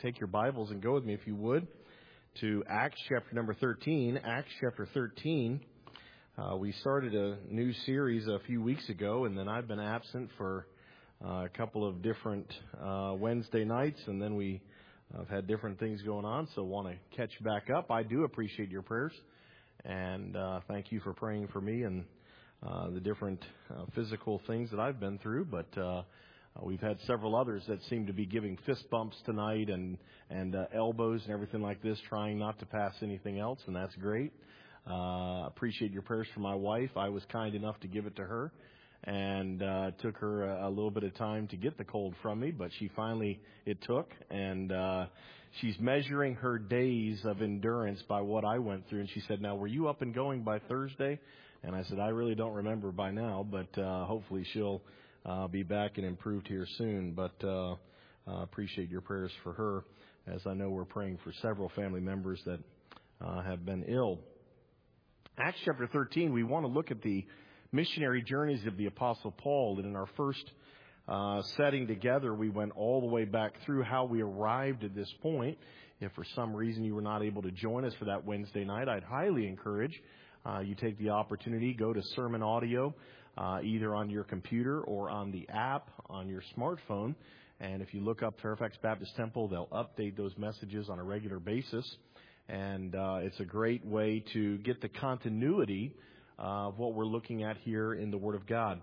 take your Bibles and go with me, if you would, to Acts chapter number 13. Acts chapter 13. We started a new series a few weeks ago, and then I've been absent for a couple of different Wednesday nights, and then we have had different things going on, so want to catch back up. I do appreciate your prayers, and thank you for praying for me and the different physical things that I've been through, but we've had several others that seem to be giving fist bumps tonight and elbows and everything like this, trying not to pass anything else, and that's great. Appreciate your prayers for my wife. I was kind enough to give it to her, and it took her a little bit of time to get the cold from me, but it took, and she's measuring her days of endurance by what I went through, and she said, "Now, were you up and going by Thursday?" And I said, "I really don't remember by now, but hopefully she'll be back and improved here soon." But appreciate your prayers for her, as I know we're praying for several family members that have been ill. Acts chapter 13, we want to look at the missionary journeys of the Apostle Paul. And in our first setting together, we went all the way back through how we arrived at this point. If for some reason you were not able to join us for that Wednesday night, I'd highly encourage you take the opportunity, go to sermon audio, either on your computer or on the app on your smartphone. And if you look up Fairfax Baptist Temple, they'll update those messages on a regular basis. And it's a great way to get the continuity of what we're looking at here in the Word of God.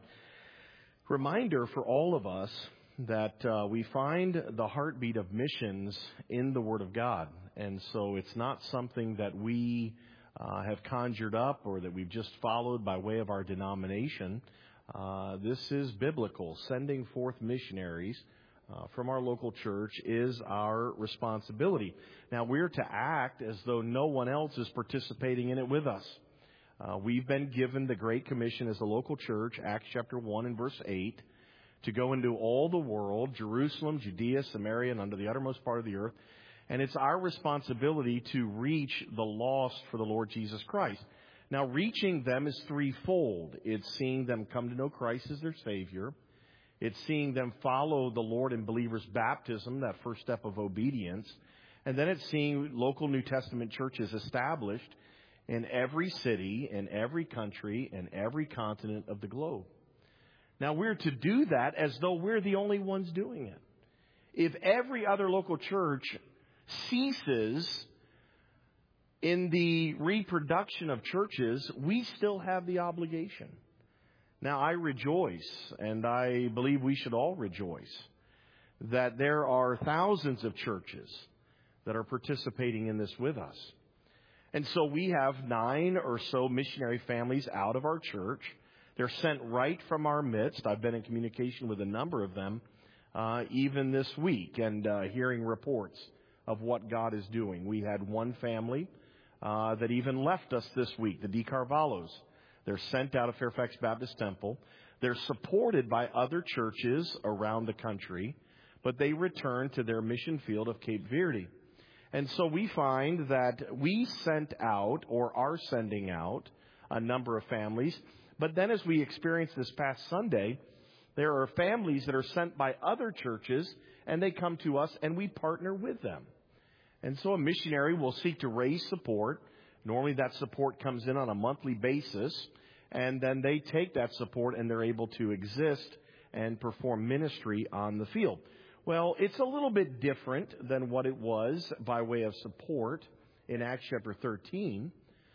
Reminder for all of us that we find the heartbeat of missions in the Word of God. And so it's not something that we have conjured up or that we've just followed by way of our denomination. This is biblical. Sending forth missionaries from our local church is our responsibility. Now, we're to act as though no one else is participating in it with us. We've been given the Great Commission as a local church, Acts chapter 1 and verse 8, to go into all the world, Jerusalem, Judea, Samaria, and unto the uttermost part of the earth. And it's our responsibility to reach the lost for the Lord Jesus Christ. Now, reaching them is threefold. It's seeing them come to know Christ as their Savior. It's seeing them follow the Lord in believers' baptism, that first step of obedience. And then it's seeing local New Testament churches established in every city, in every country, and every continent of the globe. Now, we're to do that as though we're the only ones doing it. If every other local church ceases in the reproduction of churches, we still have the obligation. Now, I rejoice, and I believe we should all rejoice, that there are thousands of churches that are participating in this with us. And so we have 9 or so missionary families out of our church. They're sent right from our midst. I've been in communication with a number of them even this week and hearing reports of what God is doing. We had one family that even left us this week, the DeCarvalhos. They're sent out of Fairfax Baptist Temple. They're supported by other churches around the country, but they return to their mission field of Cape Verde. And so we find that we sent out or are sending out a number of families. But then as we experienced this past Sunday, there are families that are sent by other churches, and they come to us, and we partner with them. And so a missionary will seek to raise support. Normally that support comes in on a monthly basis, and then they take that support, and they're able to exist and perform ministry on the field. Well, it's a little bit different than what it was by way of support in Acts chapter 13.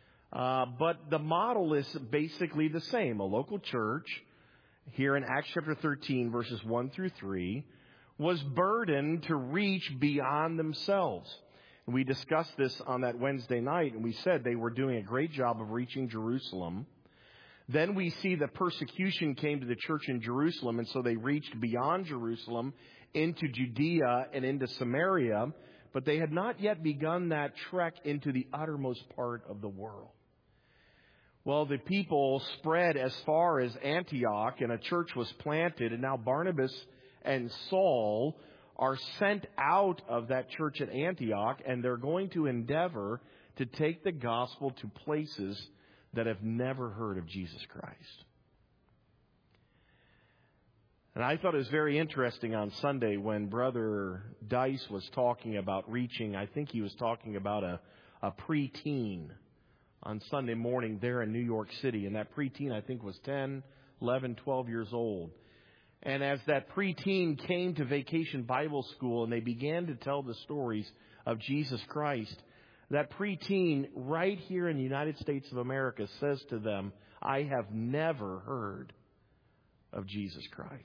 But the model is basically the same. A local church here in Acts chapter 13, verses 1 through 3, was burdened to reach beyond themselves. And we discussed this on that Wednesday night, and we said they were doing a great job of reaching Jerusalem. Then we see that persecution came to the church in Jerusalem, and so they reached beyond Jerusalem into Judea and into Samaria, but they had not yet begun that trek into the uttermost part of the world. Well, the people spread as far as Antioch, and a church was planted, and now Barnabas and Saul are sent out of that church at Antioch, and they're going to endeavor to take the gospel to places that have never heard of Jesus Christ. And I thought it was very interesting on Sunday when Brother Dice was talking about reaching, I think he was talking about a preteen on Sunday morning there in New York City. And that preteen, I think, was 10, 11, 12 years old. And as that preteen came to Vacation Bible School and they began to tell the stories of Jesus Christ, that preteen right here in the United States of America says to them, I have never heard of Jesus Christ.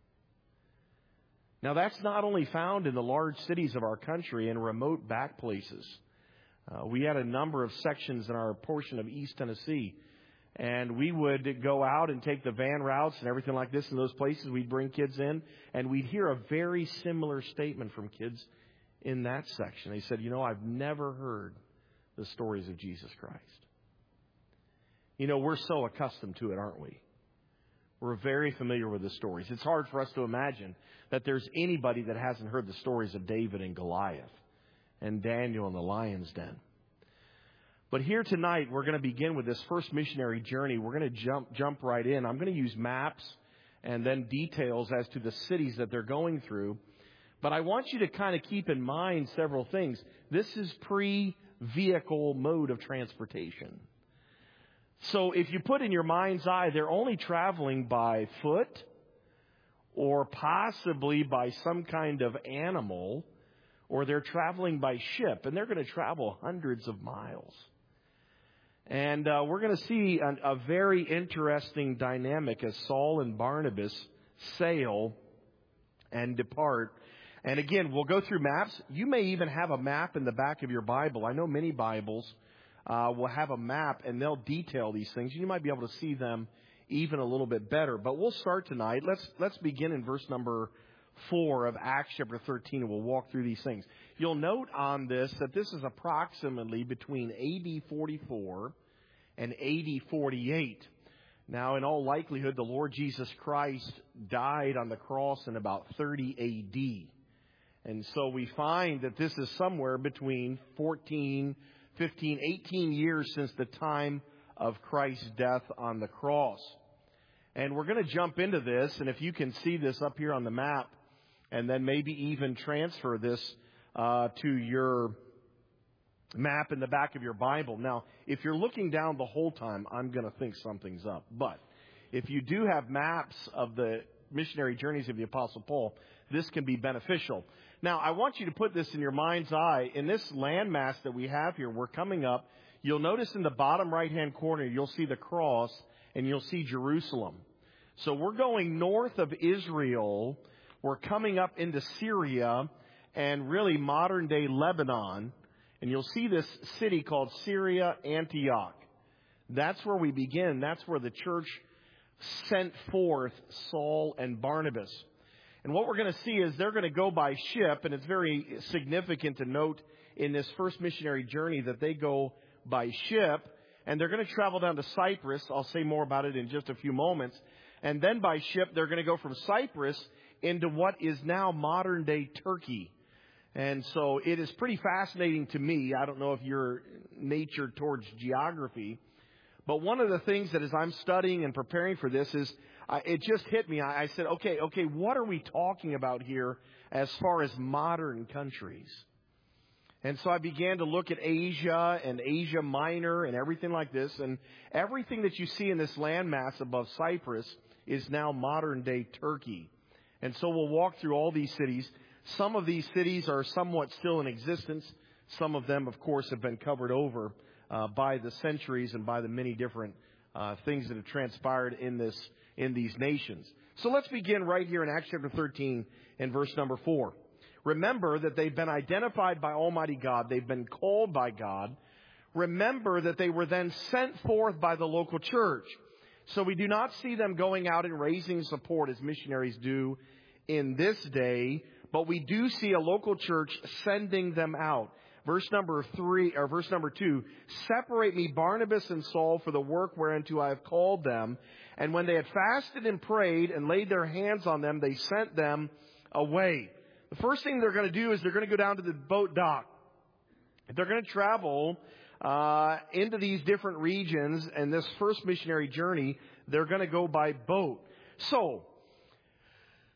Now, that's not only found in the large cities of our country and remote back places. We had a number of sections in our portion of East Tennessee, and we would go out and take the van routes and everything like this in those places. We'd bring kids in, and we'd hear a very similar statement from kids in that section. They said, I've never heard the stories of Jesus Christ. We're so accustomed to it, aren't we? We're very familiar with the stories. It's hard for us to imagine that there's anybody that hasn't heard the stories of David and Goliath and Daniel in the lion's den. But here tonight, we're going to begin with this first missionary journey. We're going to jump right in. I'm going to use maps and then details as to the cities that they're going through. But I want you to kind of keep in mind several things. This is pre-vehicle mode of transportation. So if you put in your mind's eye, they're only traveling by foot or possibly by some kind of animal, or they're traveling by ship, and they're going to travel hundreds of miles. And we're going to see a very interesting dynamic as Saul and Barnabas sail and depart. And again, we'll go through maps. You may even have a map in the back of your Bible. I know many Bibles will have a map, and they'll detail these things. You might be able to see them even a little bit better. But we'll start tonight. Let's begin in verse number 4 of Acts chapter 13, and we'll walk through these things. You'll note on this that this is approximately between AD 44 and AD 48. Now, in all likelihood, the Lord Jesus Christ died on the cross in about 30 AD. And so we find that this is somewhere between 14, 15, 18 years since the time of Christ's death on the cross. And we're going to jump into this, and if you can see this up here on the map, and then maybe even transfer this to your map in the back of your Bible. Now, if you're looking down the whole time, I'm going to think something's up. But if you do have maps of the missionary journeys of the Apostle Paul, this can be beneficial. Now, I want you to put this in your mind's eye. In this landmass that we have here, we're coming up. You'll notice in the bottom right-hand corner, you'll see the cross, and you'll see Jerusalem. So we're going north of Israel. We're coming up into Syria and really modern-day Lebanon. And you'll see this city called Syria, Antioch. That's where we begin. That's where the church sent forth Saul and Barnabas. And what we're going to see is they're going to go by ship. And it's very significant to note in this first missionary journey that they go by ship. And they're going to travel down to Cyprus. I'll say more about it in just a few moments. And then by ship, they're going to go from Cyprus into what is now modern-day Turkey. And so it is pretty fascinating to me. I don't know if you're natured towards geography, but one of the things that as I'm studying and preparing for this is it just hit me. I said, okay, what are we talking about here as far as modern countries? And so I began to look at Asia and Asia Minor and everything like this. And everything that you see in this landmass above Cyprus is now modern-day Turkey. And so we'll walk through all these cities. Some of these cities are somewhat still in existence. Some of them, of course, have been covered over by the centuries and by the many different things that have transpired in these nations. So let's begin right here in Acts chapter 13 and verse number 4. Remember that they've been identified by Almighty God. They've been called by God. Remember that they were then sent forth by the local church. So we do not see them going out and raising support as missionaries do in this day, but we do see a local church sending them out. Verse number 2, separate me Barnabas and Saul for the work whereunto I have called them. And when they had fasted and prayed and laid their hands on them, they sent them away. The first thing they're going to do is they're going to go down to the boat dock. They're going to travel into these different regions, and this first missionary journey, they're going to go by boat. So,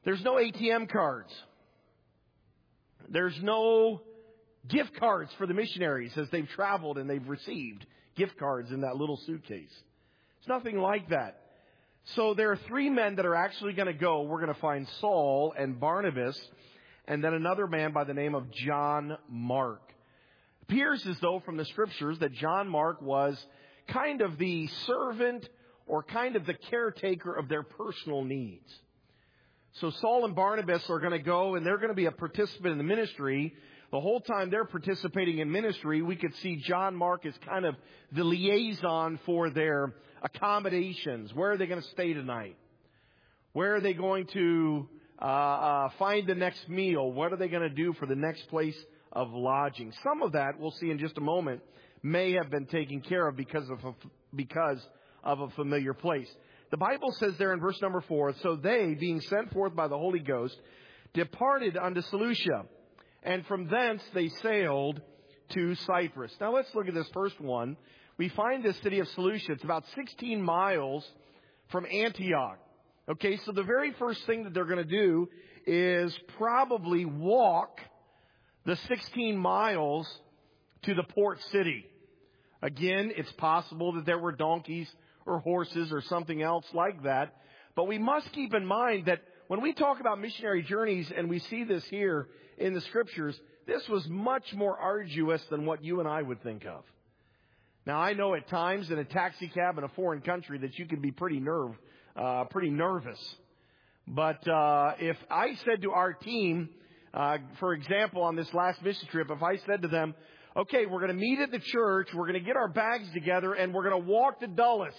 There's no ATM cards. There's no gift cards for the missionaries as they've traveled and they've received gift cards in that little suitcase. It's nothing like that. So there are 3 men that are actually going to go. We're going to find Saul and Barnabas and then another man by the name of John Mark. It appears as though from the scriptures that John Mark was kind of the servant or kind of the caretaker of their personal needs. So Saul and Barnabas are going to go and they're going to be a participant in the ministry. The whole time they're participating in ministry, we could see John Mark as kind of the liaison for their accommodations. Where are they going to stay tonight? Where are they going to find the next meal? What are they going to do for the next place of lodging? Some of that, we'll see in just a moment, may have been taken care of because of a familiar place. The Bible says there in verse number 4, so they, being sent forth by the Holy Ghost, departed unto Seleucia, and from thence they sailed to Cyprus. Now let's look at this first one. We find this city of Seleucia. It's about 16 miles from Antioch. Okay, so the very first thing that they're going to do is probably walk the 16 miles to the port city. Again, it's possible that there were donkeys or horses or something else like that. But we must keep in mind that when we talk about missionary journeys, and we see this here in the scriptures, this was much more arduous than what you and I would think of. Now, I know at times in a taxi cab in a foreign country that you can be pretty nervous. But if I said to our team, for example, on this last mission trip, if I said to them, okay, we're going to meet at the church, we're going to get our bags together, and we're going to walk to Dulles.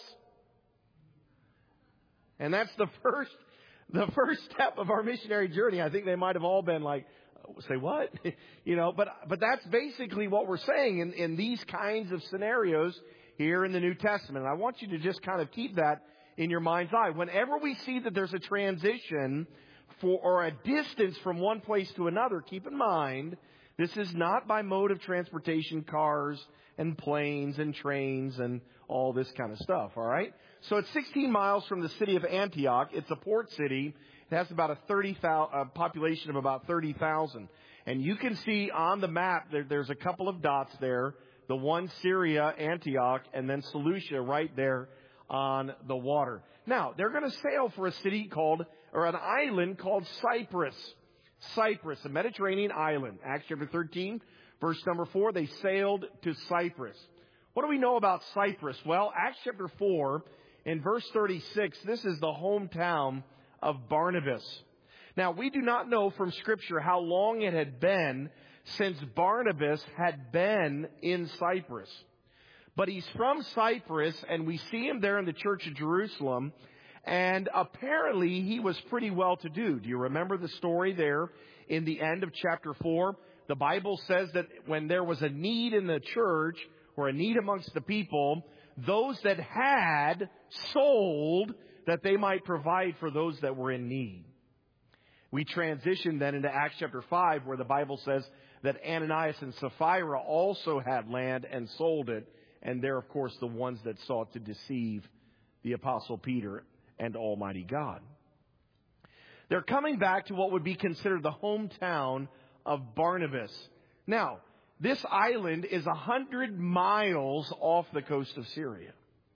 And that's the first step of our missionary journey. I think they might have all been like, say what? But that's basically what we're saying in these kinds of scenarios here in the New Testament. And I want you to just kind of keep that in your mind's eye. Whenever we see that there's a transition or a distance from one place to another, keep in mind, this is not by mode of transportation, cars and planes and trains and all this kind of stuff, all right? So it's 16 miles from the city of Antioch. It's a port city. It has about a population of about 30,000. And you can see on the map, there's a couple of dots there. The one, Syria, Antioch, and then Seleucia right there on the water. Now, they're going to sail for a city or an island called Cyprus. Cyprus, a Mediterranean island. Acts chapter 13, verse number 4, they sailed to Cyprus. What do we know about Cyprus? Well, Acts chapter 4, in verse 36, this is the hometown of Barnabas. Now, we do not know from Scripture how long it had been since Barnabas had been in Cyprus. But he's from Cyprus, and we see him there in the church of Jerusalem. And apparently he was pretty well-to-do. Do you remember the story there in the end of chapter 4? The Bible says that when there was a need in the church or a need amongst the people, those that had sold that they might provide for those that were in need. We transition then into Acts chapter 5, where the Bible says that Ananias and Sapphira also had land and sold it. And they're, of course, the ones that sought to deceive the Apostle Peter and Almighty God. They're coming back to what would be considered the hometown of Barnabas. Now, this island is 100 miles off the coast of Syria.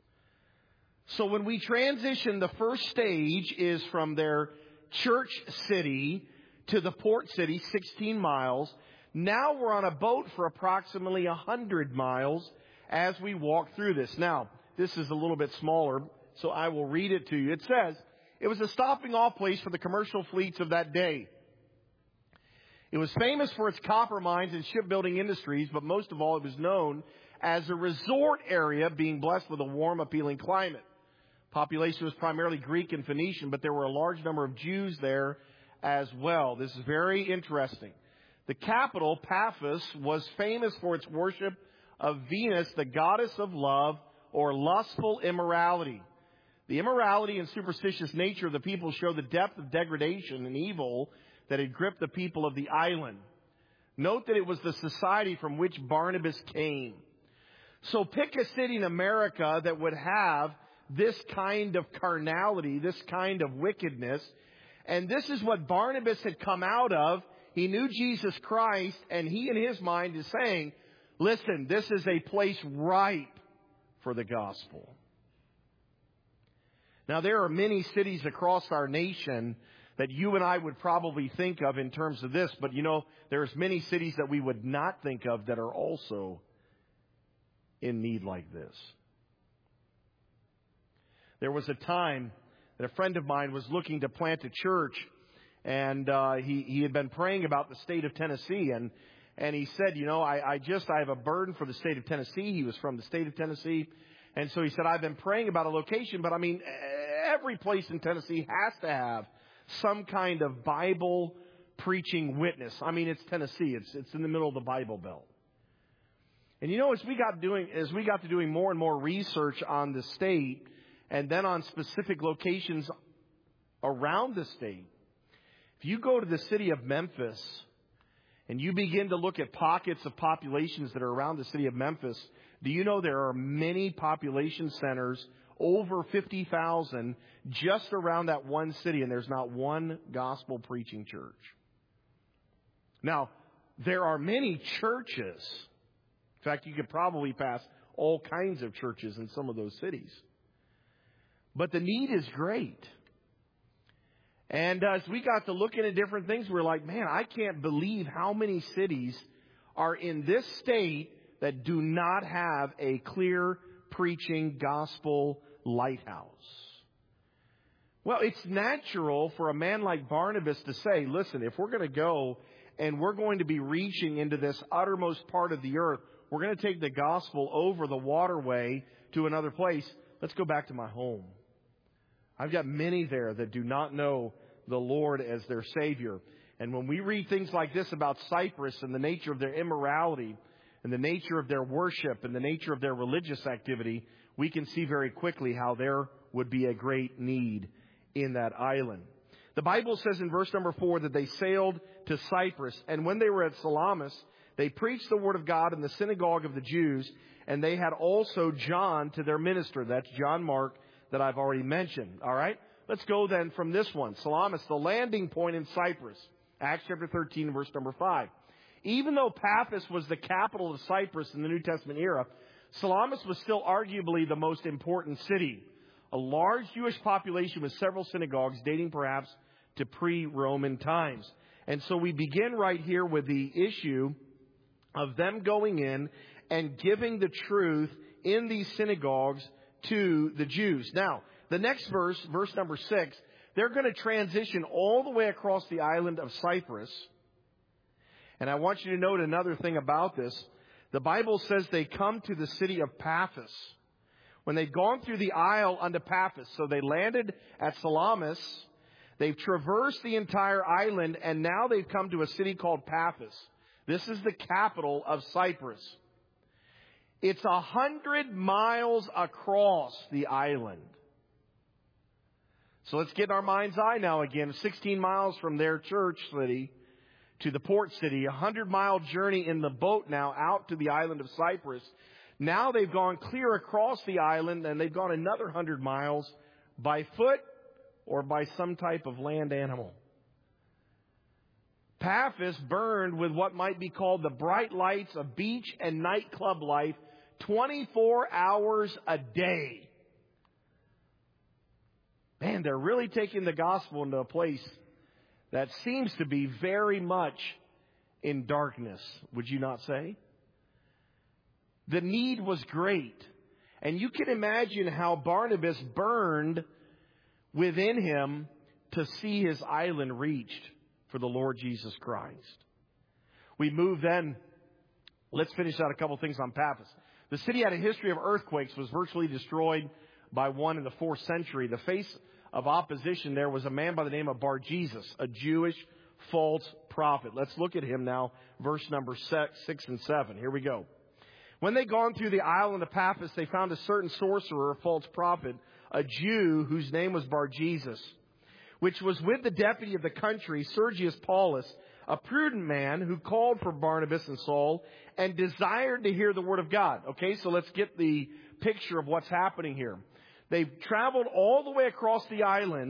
So when we transition, the first stage is from their church city to the port city, 16 miles. Now we're on a boat for approximately 100 miles as we walk through this. Now, this is a little bit smaller, so I will read it to you. It says, it was a stopping off place for the commercial fleets of that day. It was famous for its copper mines and shipbuilding industries, but most of all, it was known as a resort area, being blessed with a warm, appealing climate. Population was primarily Greek and Phoenician, but there were a large number of Jews there as well. This is very interesting. The capital, Paphos, was famous for its worship of Venus, the goddess of love, or lustful immorality. The immorality and superstitious nature of the people show the depth of degradation and evil that had gripped the people of the island. Note that it was the society from which Barnabas came. So pick a city in America that would have this kind of carnality, this kind of wickedness, And this is what Barnabas had come out of. He knew Jesus Christ, and he in his mind is saying, listen, this is a place ripe for the gospel. Now, there are many cities across our nation that you and I would probably think of in terms of this, but there's many cities that we would not think of that are also in need like this. There was a time that a friend of mine was looking to plant a church, and he had been praying about the state of Tennessee, and he said, I have a burden for the state of Tennessee. He was from the state of Tennessee. And so he said, I've been praying about a location, but every place in Tennessee has to have some kind of Bible preaching witness. It's Tennessee. It's in the middle of the Bible Belt. And as we got to doing more and more research on the state, and then on specific locations around the state, if you go to the city of Memphis and you begin to look at pockets of populations that are around the city of Memphis, do you know there are many population centers, over 50,000, just around that one city, and there's not one gospel preaching church? Now, there are many churches. In fact, you could probably pass all kinds of churches in some of those cities. But the need is great. And as we got to looking at different things, we're like, man, I can't believe how many cities are in this state that do not have a clear preaching gospel lighthouse. Well, it's natural for a man like Barnabas to say, listen, if we're going to go and we're going to be reaching into this uttermost part of the earth, we're going to take the gospel over the waterway to another place. Let's go back to my home. I've got many there that do not know the Lord as their Savior. And when we read things like this about Cyprus and the nature of their immorality and the nature of their worship and the nature of their religious activity, we can see very quickly how there would be a great need in that island. The Bible says in verse number 4 that they sailed to Cyprus. And when they were at Salamis, they preached the word of God in the synagogue of the Jews. And they had also John to their minister. That's John Mark that I've already mentioned. All right. Let's go then from this one. Salamis, the landing point in Cyprus. Acts chapter 13, verse number 5. Even though Paphos was the capital of Cyprus in the New Testament era, Salamis was still arguably the most important city. A large Jewish population with several synagogues dating perhaps to pre-Roman times. And so we begin right here with the issue of them going in and giving the truth in these synagogues to the Jews. Now, the next verse, verse number 6, they're going to transition all the way across the island of Cyprus. And I want you to note another thing about this. The Bible says they come to the city of Paphos. When they've gone through the isle unto Paphos, so they landed at Salamis, they've traversed the entire island, and now they've come to a city called Paphos. This is the capital of Cyprus. It's 100 miles across the island. So let's get in our mind's eye now again. 16 miles from their church city to the port city. 100-mile journey in the boat now out to the island of Cyprus. Now they've gone clear across the island, and they've gone another 100 miles by foot or by some type of land animal. Paphos burned with what might be called the bright lights of beach and nightclub life 24 hours a day. Man, they're really taking the gospel into a place that seems to be very much in darkness, would you not say? The need was great. And you can imagine how Barnabas burned within him to see his island reached for the Lord Jesus Christ. We move then. Let's finish out a couple things on Paphos. The city had a history of earthquakes, was virtually destroyed by one in the 4th century. The face of opposition there was a man by the name of Bar-Jesus, a Jewish false prophet. Let's look at him now, verse number 6 and 7. Here we go. When they'd gone through the island of Paphos, they found a certain sorcerer, a false prophet, a Jew whose name was Bar-Jesus, which was with the deputy of the country, Sergius Paulus, a prudent man who called for Barnabas and Saul and desired to hear the word of God. Okay, so let's get the picture of what's happening here. They've traveled all the way across the island.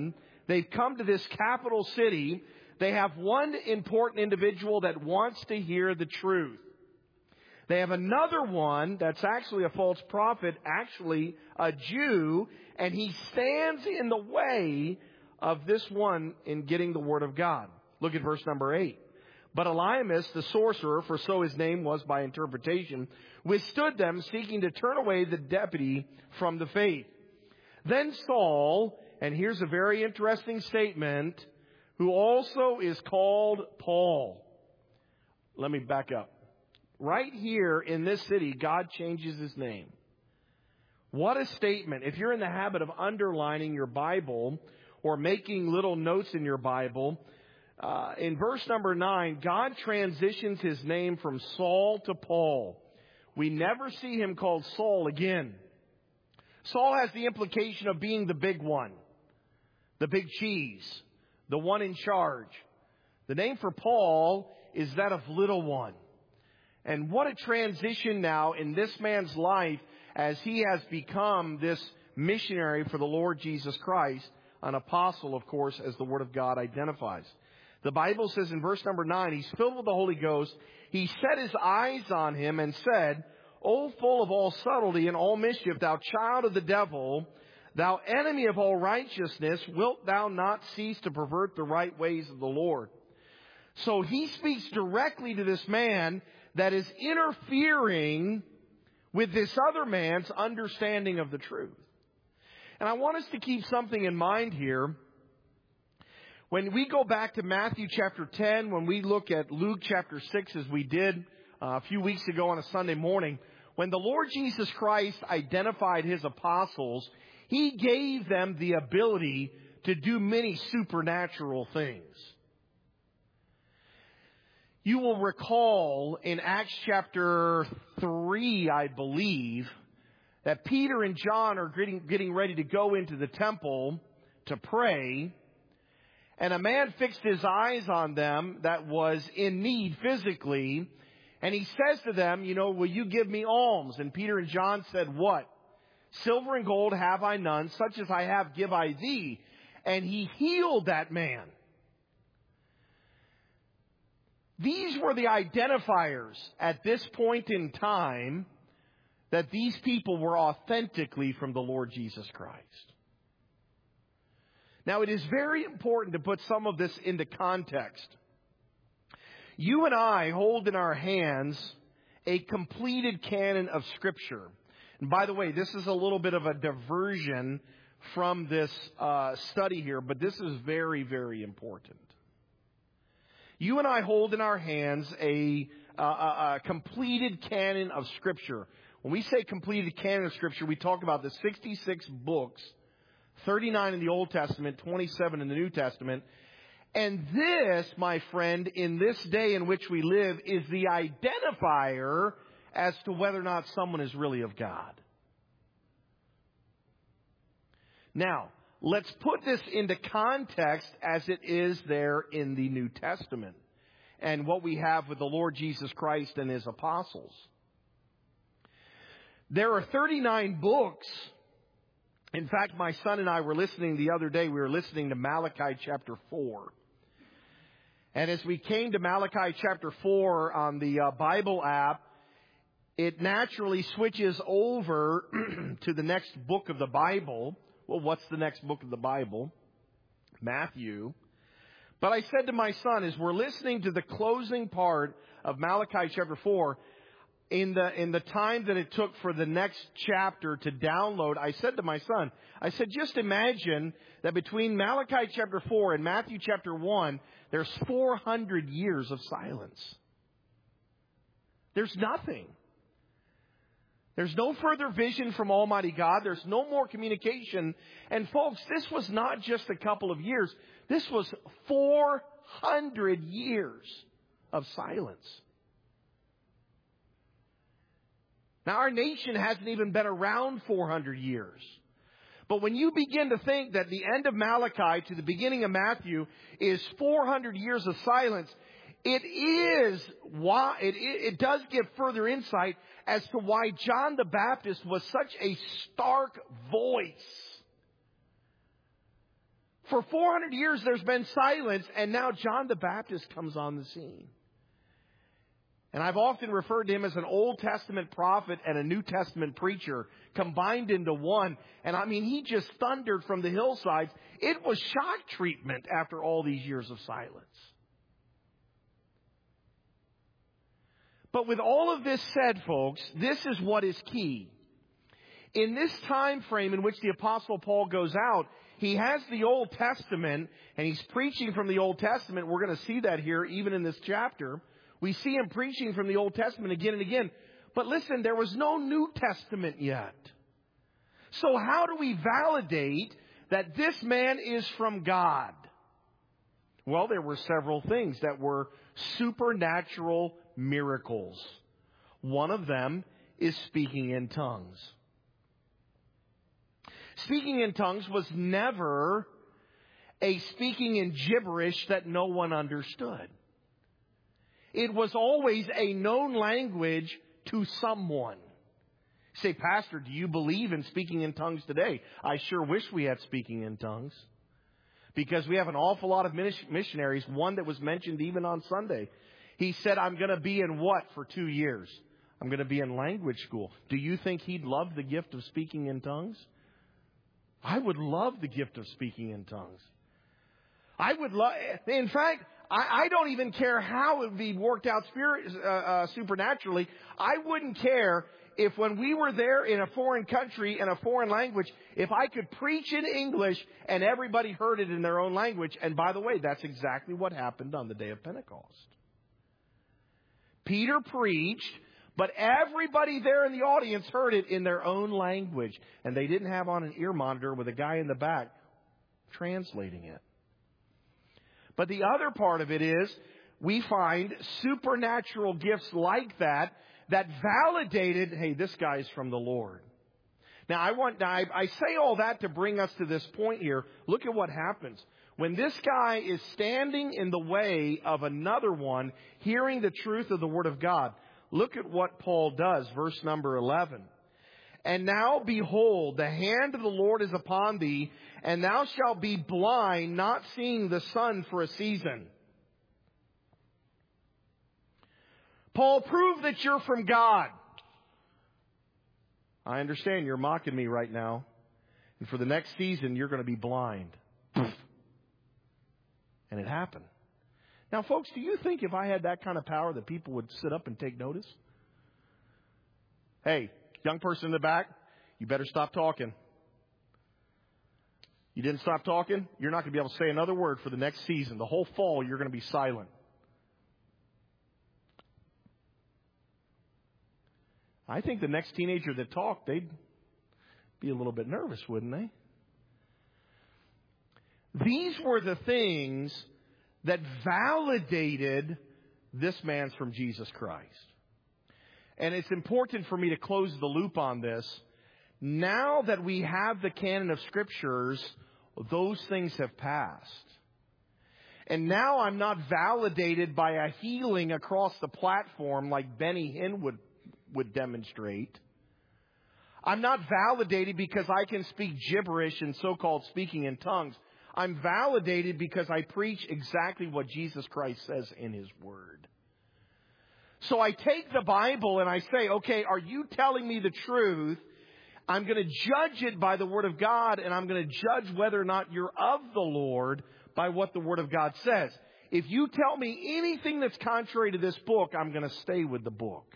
They've come to this capital city. They have one important individual that wants to hear the truth. They have another one that's actually a false prophet, actually a Jew, and he stands in the way of this one in getting the Word of God. Look at verse number 8. But Elymas, the sorcerer, for so his name was by interpretation, withstood them, seeking to turn away the deputy from the faith. Then Saul, and here's a very interesting statement, who also is called Paul. Let me back up. Right here in this city, God changes his name. What a statement. If you're in the habit of underlining your Bible or making little notes in your Bible, in verse number 9, God transitions his name from Saul to Paul. We never see him called Saul again. Saul has the implication of being the big one, the big cheese, the one in charge. The name for Paul is that of little one. And what a transition now in this man's life as he has become this missionary for the Lord Jesus Christ, an apostle, of course, as the Word of God identifies. The Bible says in verse number 9, he's filled with the Holy Ghost. He set his eyes on him and said, O full of all subtlety and all mischief, thou child of the devil, thou enemy of all righteousness, wilt thou not cease to pervert the right ways of the Lord? So he speaks directly to this man that is interfering with this other man's understanding of the truth. And I want us to keep something in mind here. When we go back to Matthew chapter 10, when we look at Luke chapter 6, as we did a few weeks ago on a Sunday morning, when the Lord Jesus Christ identified his apostles, he gave them the ability to do many supernatural things. You will recall in Acts chapter 3, I believe, that Peter and John are getting ready to go into the temple to pray. And a man fixed his eyes on them that was in need physically. And he says to them, will you give me alms? And Peter and John said, what? Silver and gold have I none, such as I have give I thee. And he healed that man. These were the identifiers at this point in time that these people were authentically from the Lord Jesus Christ. Now, it is very important to put some of this into context. You and I hold in our hands a completed canon of Scripture. And by the way, this is a little bit of a diversion from this study here, but this is very, very important. You and I hold in our hands a completed canon of Scripture. When we say completed canon of Scripture, we talk about the 66 books, 39 in the Old Testament, 27 in the New Testament. And this, my friend, in this day in which we live, is the identifier as to whether or not someone is really of God. Now, let's put this into context as it is there in the New Testament and what we have with the Lord Jesus Christ and his apostles. There are 39 books. In fact, my son and I were listening the other day. We were listening to Malachi chapter 4. And as we came to Malachi chapter 4 on the Bible app, it naturally switches over to the next book of the Bible. Well, what's the next book of the Bible? Matthew. But I said to my son, as we're listening to the closing part of Malachi chapter 4, in the time that it took for the next chapter to download, I said to my son, I said, just imagine that between Malachi chapter 4 and Matthew chapter 1, there's 400 years of silence. There's nothing. There's no further vision from Almighty God. There's no more communication. And folks, this was not just a couple of years. This was 400 years of silence. Now, our nation hasn't even been around 400 years. But when you begin to think that the end of Malachi to the beginning of Matthew is 400 years of silence, it does give further insight as to why John the Baptist was such a stark voice For 400 years there's been silence, and now John the Baptist comes on the scene. And I've often referred to him as an Old Testament prophet and a New Testament preacher combined into one. And I mean, he just thundered from the hillsides. It was shock treatment after all these years of silence. But with all of this said, folks, this is what is key. In this time frame in which the Apostle Paul goes out, he has the Old Testament, and he's preaching from the Old Testament. We're going to see that here, even in this chapter. We see him preaching from the Old Testament again and again. But listen, there was no New Testament yet. So how do we validate that this man is from God? Well, there were several things that were supernatural miracles. One of them is speaking in tongues. Speaking in tongues was never a speaking in gibberish that no one understood. It was always a known language to someone. You say, Pastor, do you believe in speaking in tongues today? I sure wish we had speaking in tongues. Because we have an awful lot of missionaries. One that was mentioned even on Sunday. He said, I'm going to be in what for 2 years? I'm going to be in language school. Do you think he'd love the gift of speaking in tongues? I would love the gift of speaking in tongues. I would love, in fact, I don't even care how it would be worked out supernaturally. I wouldn't care if when we were there in a foreign country in a foreign language, if I could preach in English and everybody heard it in their own language. And by the way, that's exactly what happened on the day of Pentecost. Peter preached, but everybody there in the audience heard it in their own language. And they didn't have on an ear monitor with a guy in the back translating it. But the other part of it is we find supernatural gifts like that validated, hey, this guy's from the Lord. Now, I say all that to bring us to this point here. Look at what happens. When this guy is standing in the way of another one, hearing the truth of the Word of God, look at what Paul does, verse number 11. And now, behold, the hand of the Lord is upon thee, and thou shalt be blind, not seeing the sun for a season. Paul, prove that you're from God. I understand you're mocking me right now. And for the next season, you're going to be blind. And it happened. Now, folks, do you think if I had that kind of power that people would sit up and take notice? Hey, young person in the back, you better stop talking. You didn't stop talking, you're not going to be able to say another word for the next season. The whole fall, you're going to be silent. I think the next teenager that talked, they'd be a little bit nervous, wouldn't they? These were the things that validated this man's from Jesus Christ. And it's important for me to close the loop on this. Now that we have the canon of Scriptures, those things have passed. And now I'm not validated by a healing across the platform like Benny Hinn would demonstrate. I'm not validated because I can speak gibberish and so-called speaking in tongues. I'm validated because I preach exactly what Jesus Christ says in His Word. So I take the Bible and I say, okay, are you telling me the truth? I'm going to judge it by the Word of God, and I'm going to judge whether or not you're of the Lord by what the Word of God says. If you tell me anything that's contrary to this book, I'm going to stay with the book.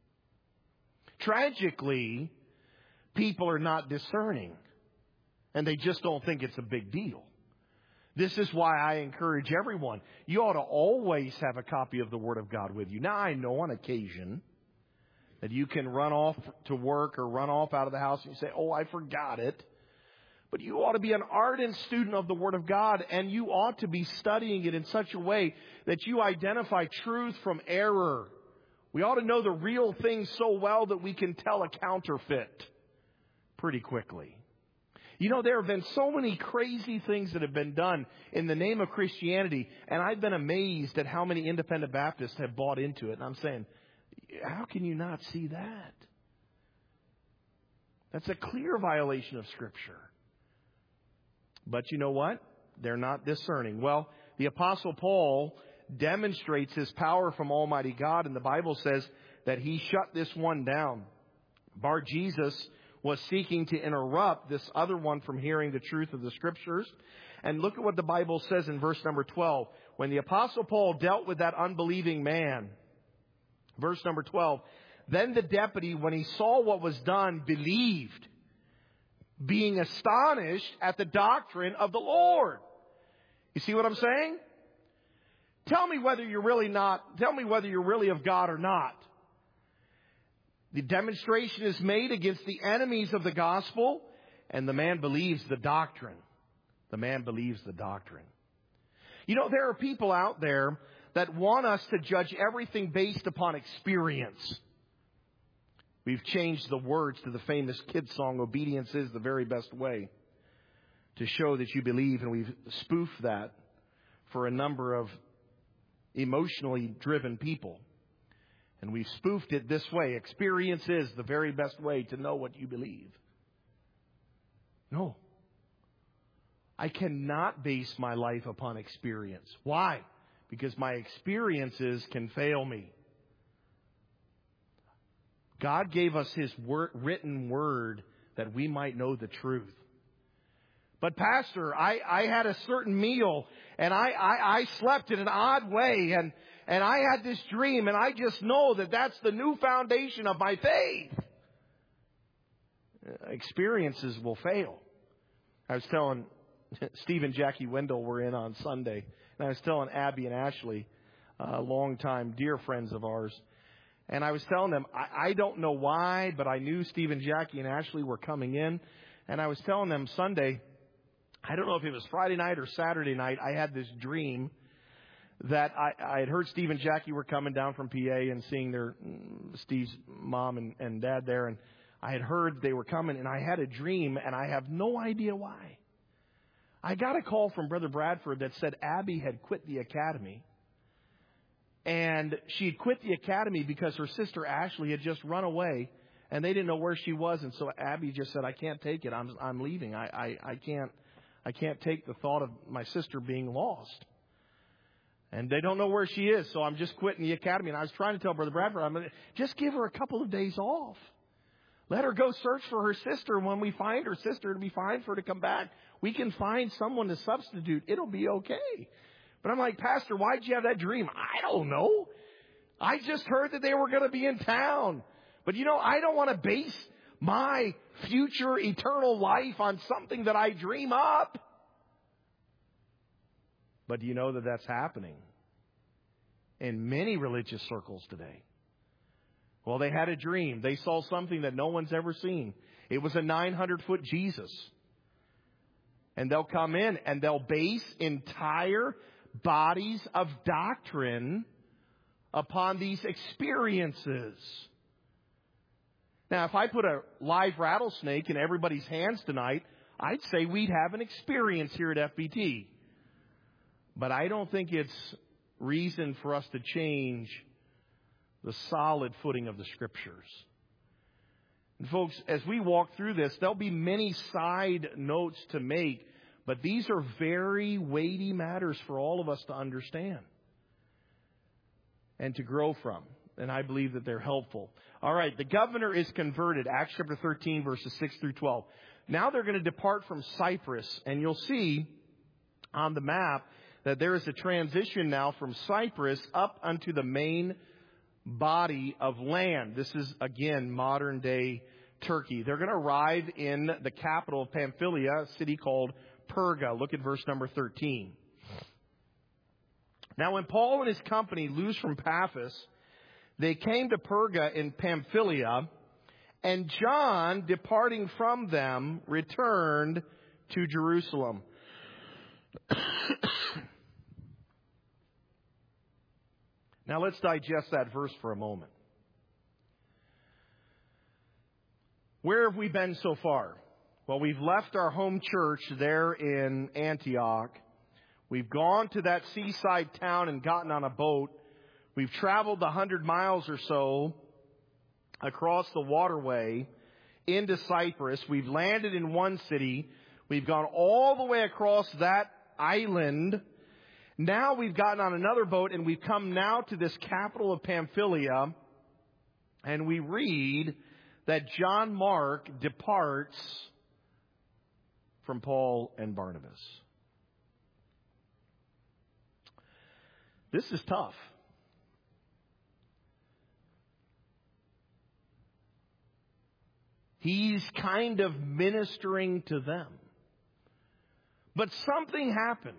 Tragically, people are not discerning, and they just don't think it's a big deal. This is why I encourage everyone. You ought to always have a copy of the Word of God with you. Now, I know on occasion that you can run off to work or run off out of the house and you say, oh, I forgot it. But you ought to be an ardent student of the Word of God, and you ought to be studying it in such a way that you identify truth from error. We ought to know the real thing so well that we can tell a counterfeit pretty quickly. You know, there have been so many crazy things that have been done in the name of Christianity, and I've been amazed at how many independent Baptists have bought into it. And I'm saying, how can you not see that? That's a clear violation of Scripture. But you know what? They're not discerning. Well, the Apostle Paul demonstrates his power from Almighty God, and the Bible says that he shut this one down. Bar-Jesus was seeking to interrupt this other one from hearing the truth of the Scriptures. And look at what the Bible says in verse number 12. When the Apostle Paul dealt with that unbelieving man, verse number 12, then the deputy, when he saw what was done, believed, being astonished at the doctrine of the Lord. You see what I'm saying? Tell me whether you're really of God or not. The demonstration is made against the enemies of the gospel, and the man believes the doctrine. The man believes the doctrine. You know, there are people out there that want us to judge everything based upon experience. We've changed the words to the famous kids song, "Obedience is the very best way," to show that you believe, and we've spoofed that for a number of emotionally driven people. And we've spoofed it this way: experience is the very best way to know what you believe. No. I cannot base my life upon experience. Why? Because my experiences can fail me. God gave us His written word that we might know the truth. But Pastor, I had a certain meal, and I slept in an odd way, and I had this dream, and I just know that that's the new foundation of my faith. Experiences will fail. I was telling Steve and Jackie Wendell were in on Sunday, and I was telling Abby and Ashley, longtime dear friends of ours, and I was telling them, I don't know why, but I knew Steve and Jackie and Ashley were coming in, and I was telling them Sunday, I don't know if it was Friday night or Saturday night, I had this dream that I had heard Steve and Jackie were coming down from PA and seeing Steve's mom and dad there, and I had heard they were coming, and I had a dream, and I have no idea why. I got a call from Brother Bradford that said Abby had quit the academy. And she had quit the academy because her sister Ashley had just run away, and they didn't know where she was. And so Abby just said, "I can't take it. I'm leaving. I can't take the thought of my sister being lost. And they don't know where she is, so I'm just quitting the academy." And I was trying to tell Brother Bradford, I'm going to just give her a couple of days off. Let her go search for her sister. When we find her sister, it'll be fine for her to come back. We can find someone to substitute. It'll be okay. But I'm like, "Pastor, why'd you have that dream?" "I don't know. I just heard that they were going to be in town. But you know, I don't want to base my future eternal life on something that I dream up." But do you know that that's happening in many religious circles today? Well, they had a dream. They saw something that no one's ever seen. It was a 900-foot Jesus. And they'll come in and they'll base entire bodies of doctrine upon these experiences. Now, if I put a live rattlesnake in everybody's hands tonight, I'd say we'd have an experience here at FBT. But I don't think it's reason for us to change the solid footing of the Scriptures. And folks, as we walk through this, there'll be many side notes to make, but these are very weighty matters for all of us to understand and to grow from. And I believe that they're helpful. All right, the governor is converted. Acts chapter 13, verses 6 through 12. Now they're going to depart from Cyprus, and you'll see on the map that there is a transition now from Cyprus up unto the main body of land. This is, again, modern-day Turkey. They're going to arrive in the capital of Pamphylia, a city called Perga. Look at verse number 13. Now, when Paul and his company loosed from Paphos, they came to Perga in Pamphylia, and John, departing from them, returned to Jerusalem. Now let's digest that verse for a moment. Where have we been so far? Well, we've left our home church there in Antioch. We've gone to that seaside town and gotten on a boat. We've traveled 100 miles or so across the waterway into Cyprus. We've landed in one city. We've gone all the way across that island. Now we've gotten on another boat and we've come now to this capital of Pamphylia. And we read that John Mark departs from Paul and Barnabas. This is tough. He's kind of ministering to them. But something happened.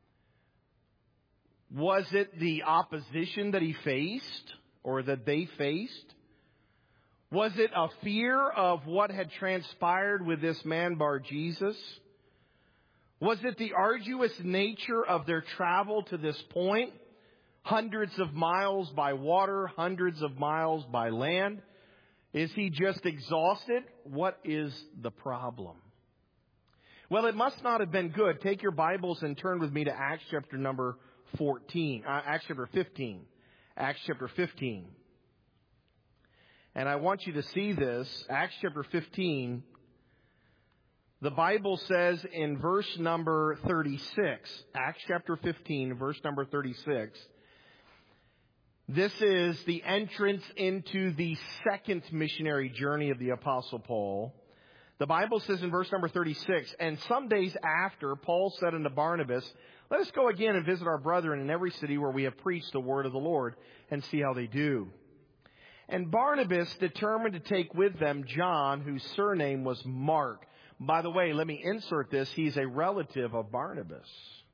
Was it the opposition that he faced or that they faced? Was it a fear of what had transpired with this man Bar-Jesus? Was it the arduous nature of their travel to this point? Hundreds of miles by water, hundreds of miles by land. Is he just exhausted? What is the problem? Well, it must not have been good. Take your Bibles and turn with me to Acts chapter number 15. Acts chapter 15. Acts chapter 15. And I want you to see this. Acts chapter 15. The Bible says in verse number 36. Acts chapter 15, verse number 36. This is the entrance into the second missionary journey of the Apostle Paul. The Bible says in verse number 36, "And some days after, Paul said unto Barnabas, Let us go again and visit our brethren in every city where we have preached the word of the Lord, and see how they do. And Barnabas determined to take with them John, whose surname was Mark." By the way, let me insert this. He's a relative of Barnabas.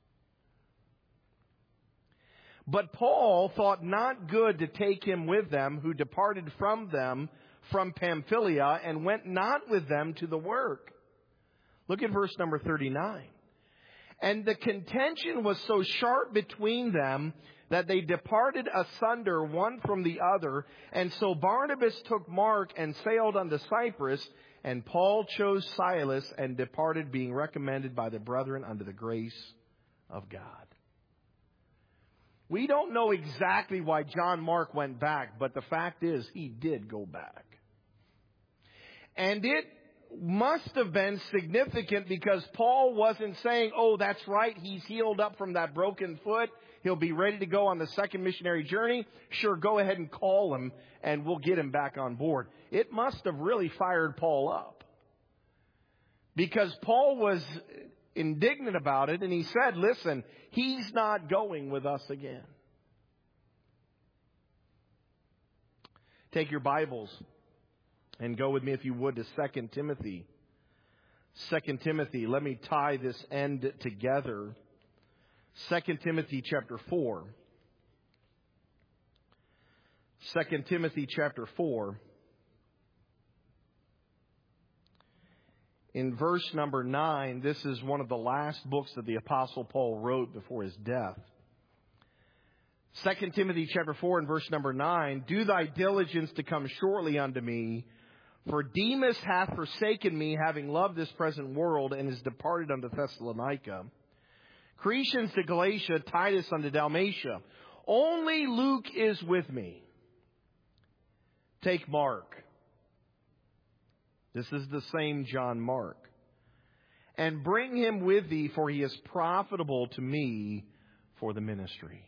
"But Paul thought not good to take him with them, who departed from them from Pamphylia, and went not with them to the work." Look at verse number 39. "And the contention was so sharp between them that they departed asunder one from the other. And so Barnabas took Mark and sailed unto Cyprus, and Paul chose Silas and departed, being recommended by the brethren unto the grace of God." We don't know exactly why John Mark went back, but the fact is he did go back. And it must have been significant because Paul wasn't saying, "Oh, that's right, he's healed up from that broken foot. He'll be ready to go on the second missionary journey. Sure, go ahead and call him and we'll get him back on board." It must have really fired Paul up. Because Paul was indignant about it, and he said, "Listen, he's not going with us again." Take your Bibles and go with me, if you would, to 2 Timothy. 2 Timothy, let me tie this end together. 2 Timothy chapter 4. 2 Timothy chapter 4. In verse number 9, this is one of the last books that the Apostle Paul wrote before his death. 2 Timothy chapter 4 and verse number 9, "Do thy diligence to come shortly unto me, for Demas hath forsaken me, having loved this present world, and is departed unto Thessalonica. Crescens to Galatia, Titus unto Dalmatia. Only Luke is with me. Take Mark." This is the same John Mark. "And bring him with thee, for he is profitable to me for the ministry."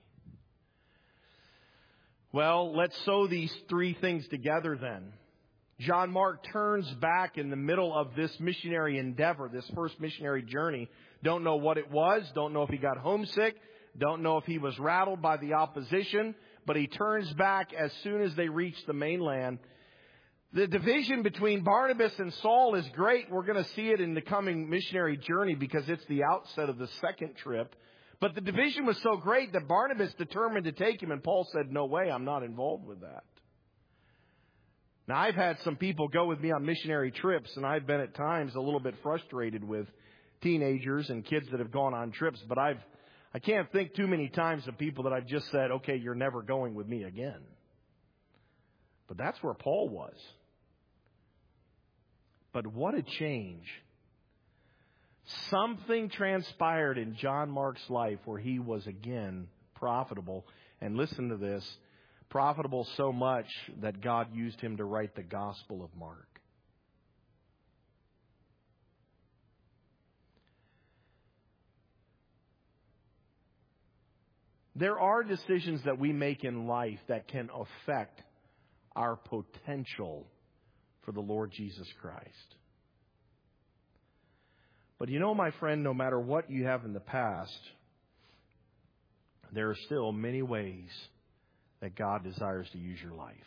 Well, let's sew these three things together then. John Mark turns back in the middle of this missionary endeavor, this first missionary journey. Don't know what it was. Don't know if he got homesick. Don't know if he was rattled by the opposition. But he turns back as soon as they reach the mainland. The division between Barnabas and Saul is great. We're going to see it in the coming missionary journey because it's the outset of the second trip. But the division was so great that Barnabas determined to take him, and Paul said, "No way, I'm not involved with that." Now, I've had some people go with me on missionary trips, and I've been at times a little bit frustrated with teenagers and kids that have gone on trips. But I can't think too many times of people that I've just said, "Okay, you're never going with me again." But that's where Paul was. But what a change. Something transpired in John Mark's life where he was again profitable. And listen to this, profitable so much that God used him to write the Gospel of Mark. There are decisions that we make in life that can affect our potential for the Lord Jesus Christ. But you know, my friend, no matter what you have in the past, there are still many ways that God desires to use your life.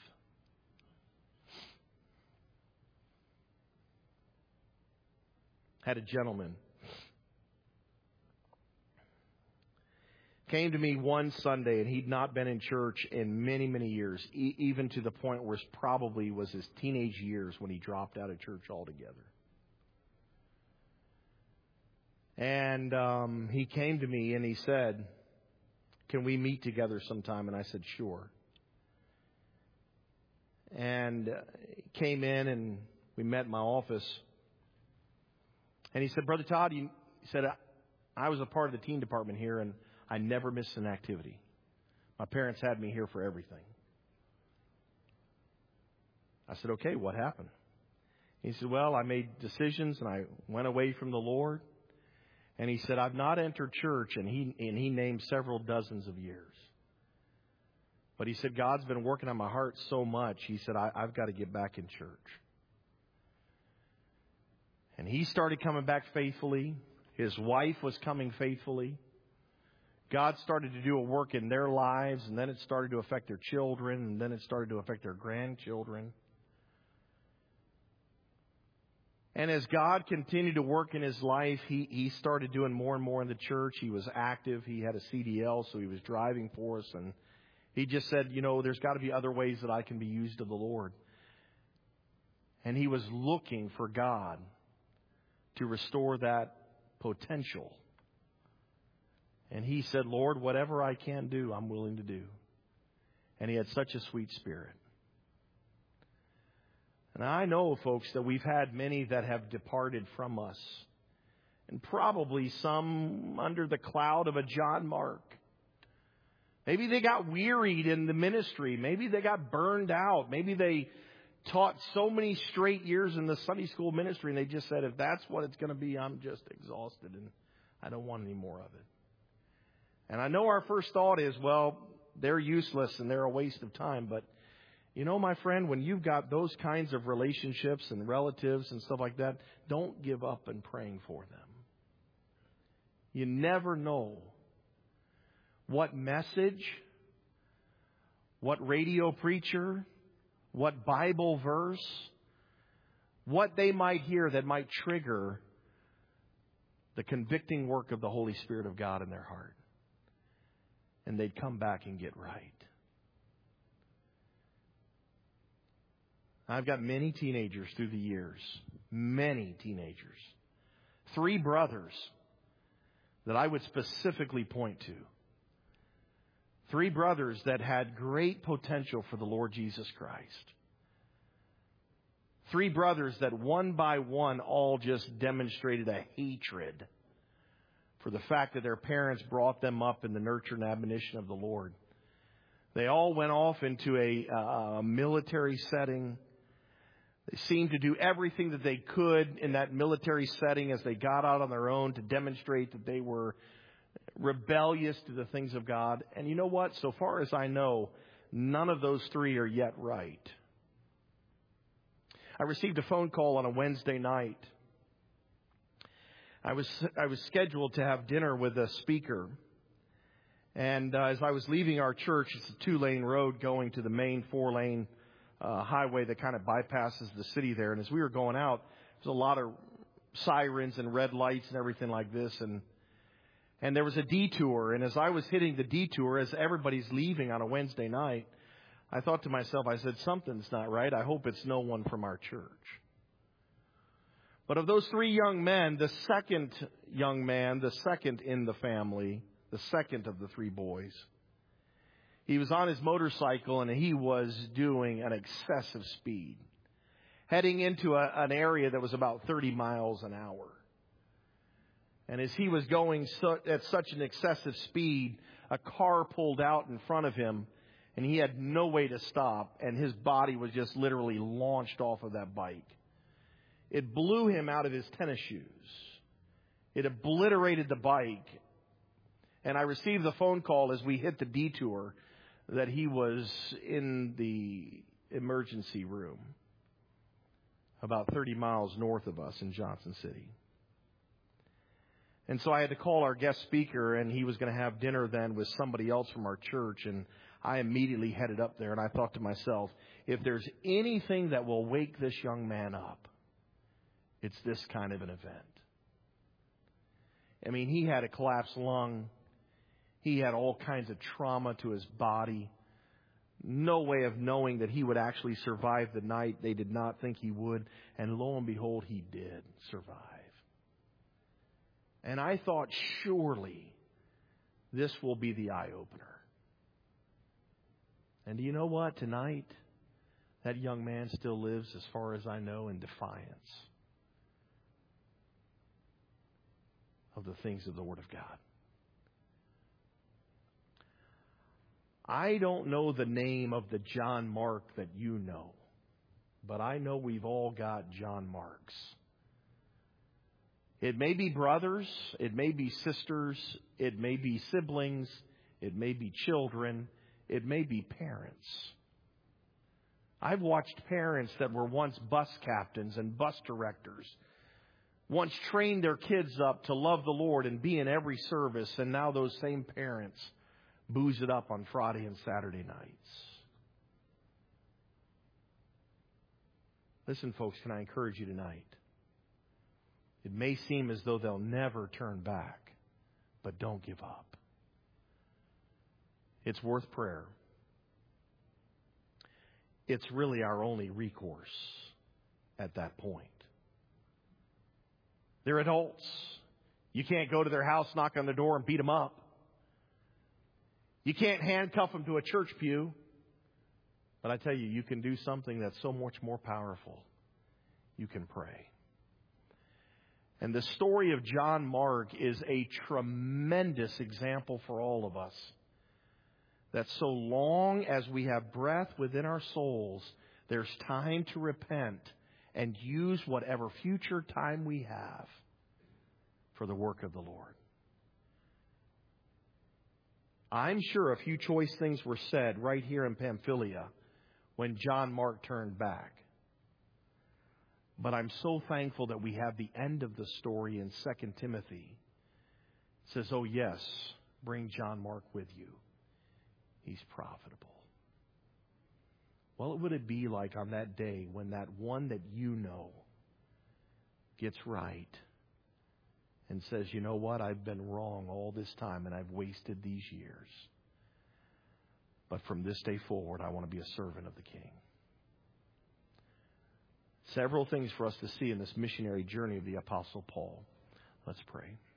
Had a gentleman came to me one Sunday, and he'd not been in church in many, many years, even to the point where it probably was his teenage years when he dropped out of church altogether. And he came to me and he said, "Can we meet together sometime?" And I said, "Sure." And he came in and we met in my office. And he said, "Brother Todd," he said, "I was a part of the teen department here, and I never missed an activity. My parents had me here for everything." I said, "Okay, what happened?" He said, "Well, I made decisions and I went away from the Lord." And he said, "I've not entered church," and he named several dozens of years. But he said, "God's been working on my heart so much." He said, I've got to get back in church." And he started coming back faithfully. His wife was coming faithfully. God started to do a work in their lives, and then it started to affect their children, and then it started to affect their grandchildren. And as God continued to work in his life, he started doing more and more in the church. He was active. He had a CDL, so he was driving for us. And he just said, "You know, there's got to be other ways that I can be used of the Lord." And he was looking for God to restore that potential. And he said, "Lord, whatever I can do, I'm willing to do." And he had such a sweet spirit. And I know, folks, that we've had many that have departed from us. And probably some under the cloud of a John Mark. Maybe they got wearied in the ministry. Maybe they got burned out. Maybe they taught so many straight years in the Sunday school ministry, and they just said, "If that's what it's going to be, I'm just exhausted and I don't want any more of it." And I know our first thought is, well, they're useless and they're a waste of time. But you know, my friend, when you've got those kinds of relationships and relatives and stuff like that, don't give up in praying for them. You never know what message, what radio preacher, what Bible verse, what they might hear that might trigger the convicting work of the Holy Spirit of God in their heart. And they'd come back and get right. I've got many teenagers through the years. Many teenagers. 3 brothers that I would specifically point to. 3 brothers that had great potential for the Lord Jesus Christ. 3 brothers that one by one all just demonstrated a hatred for the fact that their parents brought them up in the nurture and admonition of the Lord. They all went off into a military setting. They seemed to do everything that they could in that military setting as they got out on their own to demonstrate that they were rebellious to the things of God. And you know what? So far as I know, none of those 3 are yet right. I received a phone call on a Wednesday night. I was scheduled to have dinner with a speaker. And as I was leaving our church, it's a 2-lane road going to the main 4-lane highway that kind of bypasses the city there. And as we were going out, there's a lot of sirens and red lights and everything like this. And there was a detour. And as I was hitting the detour, as everybody's leaving on a Wednesday night, I thought to myself, I said, something's not right. I hope it's no one from our church. But of those 3 young men, the second young man, the second in the family, the second of the 3 boys, he was on his motorcycle and he was doing an excessive speed, heading into an area that was about 30 miles an hour. And as he was going at such an excessive speed, a car pulled out in front of him and he had no way to stop, and his body was just literally launched off of that bike. It blew him out of his tennis shoes. It obliterated the bike. And I received the phone call as we hit the detour that he was in the emergency room about 30 miles north of us in Johnson City. And so I had to call our guest speaker, and he was going to have dinner then with somebody else from our church. And I immediately headed up there, and I thought to myself, if there's anything that will wake this young man up, it's this kind of an event. I mean, he had a collapsed lung. He had all kinds of trauma to his body. No way of knowing that he would actually survive the night. They did not think he would. And lo and behold, he did survive. And I thought, surely this will be the eye-opener. And do you know what? Tonight, that young man still lives, as far as I know, in defiance of the things of the Word of God. I don't know the name of the John Mark that you know, but I know we've all got John Marks. It may be brothers, it may be sisters, it may be siblings, it may be children, it may be parents. I've watched parents that were once bus captains and bus directors, once trained their kids up to love the Lord and be in every service, and now those same parents booze it up on Friday and Saturday nights. Listen, folks, can I encourage you tonight? It may seem as though they'll never turn back, but don't give up. It's worth prayer. It's really our only recourse at that point. They're adults. You can't go to their house, knock on their door, and beat them up. You can't handcuff them to a church pew. But I tell you, you can do something that's so much more powerful. You can pray. And the story of John Mark is a tremendous example for all of us. That so long as we have breath within our souls, there's time to repent and use whatever future time we have for the work of the Lord. I'm sure a few choice things were said right here in Pamphylia when John Mark turned back. But I'm so thankful that we have the end of the story in 2 Timothy. It says, oh yes, bring John Mark with you. He's profitable. Well, what would it be like on that day when that one that you know gets right and says, you know what, I've been wrong all this time and I've wasted these years. But from this day forward, I want to be a servant of the King. Several things for us to see in this missionary journey of the Apostle Paul. Let's pray.